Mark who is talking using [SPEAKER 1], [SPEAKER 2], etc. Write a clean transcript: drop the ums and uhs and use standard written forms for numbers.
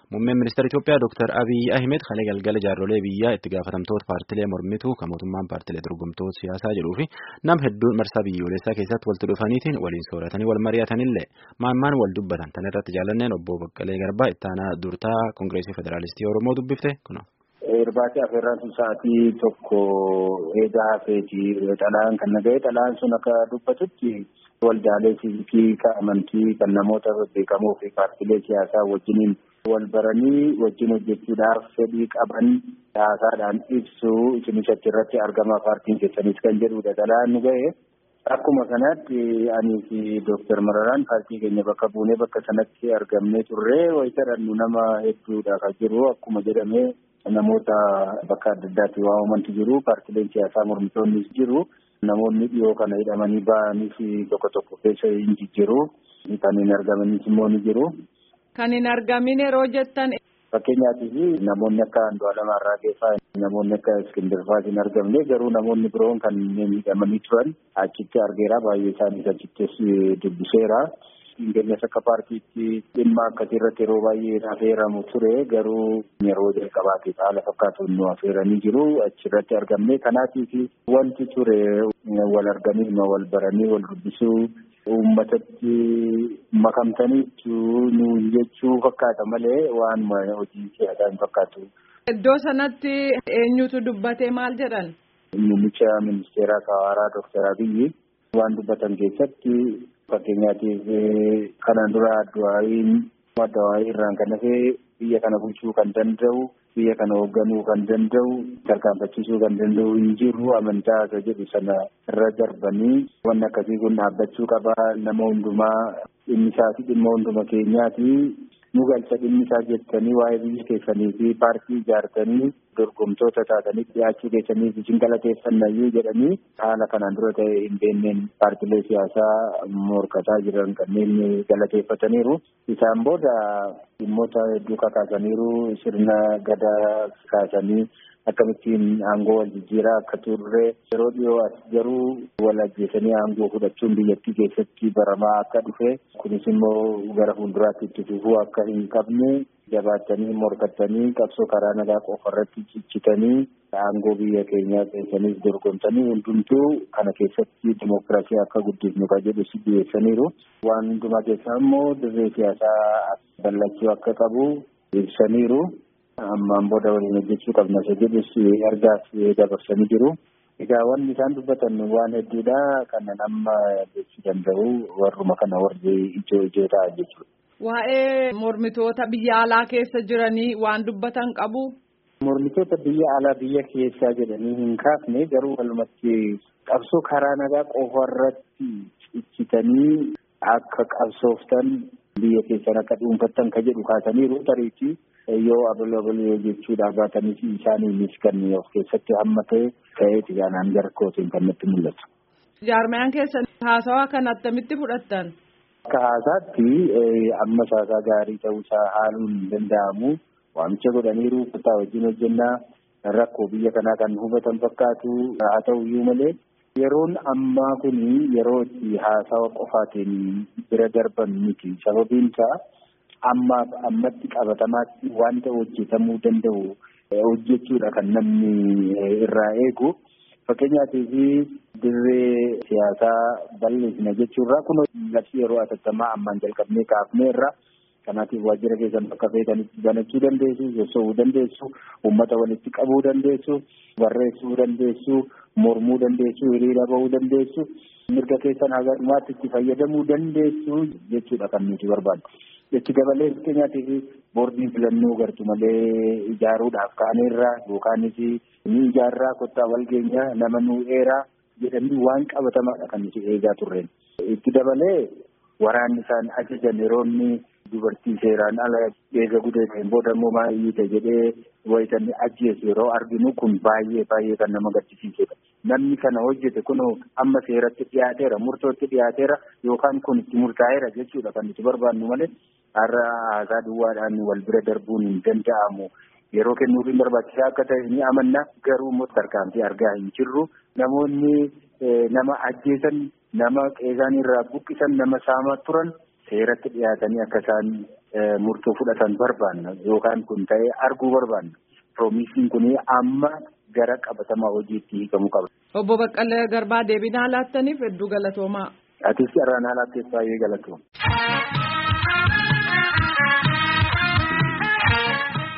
[SPEAKER 1] Muummeen ministeera Itoophiyaa Dr. Abiy Ahmed kalee galgala jaarrolee biyyaa itti gaafatamtoota paartilee mormituu kan mootummaan paartilee dorgomtoota siyaasaa jedhuu fi nam hedduun marsaa biyyoolessaa keessatti walitti dhufaniitiin waliin sooratanii wal mari'atanillee maan wal dubbatan tan irratti jaallanneen obbo Baqqalee Garbaa ittaanaa durtaa Koongireesii Federaalistii Oromoo dubbifte kuno.
[SPEAKER 2] Irbaati afeerrantu sa'aatii tokko eegaa hafeeti xalaan kan nagahee xalaan sun akka dubbatutti waldaalee siivikii kan amantii kan namoota beekamoo fi paartilee siyaasaa wajjiniin wal baranii wajjin hojjechuudhaaf fedhii qaban haasaadhaan ibsu isinisatti irratti argamaa paartiin keessanis kan jedhudha xalaan nu gahe. Akkuma kanatti ani fi Dr. Mararaan paartii keenya bakka buunee bakka sanatti argamnee turree wayitadhannu nama hedduudha kan jiru akkuma jedhamee namoota bakka adda addaatti waamamantu jiru paartileen siyaasaa mormitoonnis jiru namoonni dhiyoo kana hidhamanii ba'anii fi tokko keessa hin jijjiiru kan hin argamanis immoo ni jiru.
[SPEAKER 3] Kan hin argamin yeroo jettan.
[SPEAKER 2] Fakkeenyaatiif namoonni akka Andu'aalem Arraageeffaa namoonni akka Iskindir Faa hin argamne garuu namoonni biroon kan hidhamanii turan achitti argeera baay'ee isaanii achittis dubbiseera. Ingeenyas akka paartiitti dhimma akkasii irratti yeroo baay'ee affeeramu ture garuu yeroo jalqabaatiif haala fakkaatuun nu affeeranii jiru achirratti argamne kanaatiif wanti ture wal arganii wal baranii wal dubbisuu uummatatti makamtaniitu nuun jechuu fakkaata malee waan hojii siyaasaa hin fakkaatu.
[SPEAKER 3] Iddoo sanatti eenyutu dubbatee maal jedhan?
[SPEAKER 2] Muummicha ministeeraa Haaraa Dr. Abiy waan dubbatan keessatti fakkeenyaatiif kanaan dura Addu'aayiin irraan kan hafee biyya kana bulchuu kan danda'u biyya kana hoogganuu kan danda'u tarkaanfachiisuu kan danda'u hin jiru amantaa isa jedhu sana irra darbanii wanni akkasii kun dhaabbachuu qaba nama hundumaa dhimmi isaa fi dhimma hunduma keenyaati nu galcha dhimmi isaa jettanii waa'ee biyya keessanii fi paartii ijaartanii dorgomtoota taatanii dhiyaachuu keessanii fi galateeffannayyuu jedhanii haala kanaan dura ta'e hin beenneen paartilee siyaasaa morkataa jiran kanneen galateeffataniiru. Isaan booda dhimmoota hedduu kakaasaniiru sirna gadaa kaasanii akkamittiin aangoo wal jijjiiraa akka turre yeroo dhiyoo as garuu wal ajjeesanii aangoo fudhachuun biyyattii keessatti baramaa akka dhufe kunis immoo gara fuulduraatti itti fufuu akka hin qabne jabaatanii morkatanii qabsoo karaa nagaa qofa irratti cichitanii aangoo biyya keenyaa keessaniif dorgomtanii hundumtuu kana keessatti dimookiraasii akka guddifnu kan jedhu si dhiyeessaniiru. Waan hundumaa keessaa immoo dirree siyaasaa bal'achuu akka qabu ibsaniiru. Ammaan booda waliin hojjechuu qabna isa jedhus ergaas dabarsanii jiru. Egaa wanni isaan dubbatan waan hedduudha kanan amma jechuu danda'u warruma kana warri ijoo ta'a jechuudha.
[SPEAKER 3] Waa'ee mormitoota biyya alaa keessa jiranii waan dubbatan qabu.
[SPEAKER 2] Mormitoota biyya alaa biyya keessaa jedhanii hin kaafne garuu walumatti qabsoo karaa nagaa qofa irratti cichitanii akka qabsooftan biyya keessan akka dhuunfattan ka jedhu kaasaniiru tariitii yoo abaloo jechuudha baatanii isaaniinis kan of keessatti hammatee ta'eeti gaanaan gara kootiin kan natti mul'atu.
[SPEAKER 3] Jaarmayaan keessan haasawaa kan attamitti fudhattan?
[SPEAKER 2] Akka haasaatti amma haasaa gaarii ta'uusaa haaluun hin danda'amu. Waamicha godhaniiru kutaa wajjin hojjennaa rakkoo biyya kanaa kan hubatan fakkaatu haa ta'uyyuu malee yeroon ammaa kun yeroo itti haasawa qofaatiin bira darban miti sababiin isaa ammatti qabatamaatti wanta hojjetamuu danda'u hojjechuudha kan namni irraa eegu. Fakkeenyaatiif dirree siyaasaa bal'isna jechuurraa kun labsii yeroo atattamaa ammaan jalqabnee kaafneerra. Kanaatiif waajjira keessan bakka feetanitti banachuu dandeessu, soso'uu dandeessu, uummata walitti qabuu dandeessu, barreessuu dandeessu, mormuu dandeessu, hiriira bahuu dandeessu, mirga keessan haga dhumaatti itti fayyadamuu dandeessu jechuudha kan nuti barbaadnu. Itti dabalee fakkeenyaatiif boordiin filannoo gartu malee ijaaruudhaaf kaaneerra yookaanis ni ijaarraa kottaa walgeenya nama nu eeraa jedhanii waan qabatamaadha kan nuti eegaa turreen. Itti dabalee waraanni isaan ajajan yeroonni dubartii seeraan ala eega gudeetiin booda immoo maayyiite jedhee wayitanni ajjeesu yeroo arginu kun baay'ee kan nama gaddisiisudha. Namni kana hojjete kun amma seeratti dhiyaateera murtootti dhiyaateera yookaan kun itti murtaa'eera jechuudha kan nuti barbaannu malee har'a haasaa duwwaadhaan wal bira darbuun hin danda'amu. Yeroo kennuufiin barbaachisaa akka ta'e ni amanna garuu immoo tarkaanfii argaa hin jirru. Namoonni nama ajjeesan nama qeesaan irraa buqqisan nama saamaa turan seeratti dhiyaatanii akka isaan murtoo fudhatan barbaanna yookaan kun ta'ee arguu barbaanna. Piroomiisiin kun amma gara qabatamaa hojiitti hiikamuu qaba.
[SPEAKER 3] Obbo Baqqalee Garbaa deebii nuu laattaniif hedduu galatoomaa.
[SPEAKER 2] Atis irraa nuu laatteef baay'ee galatooma.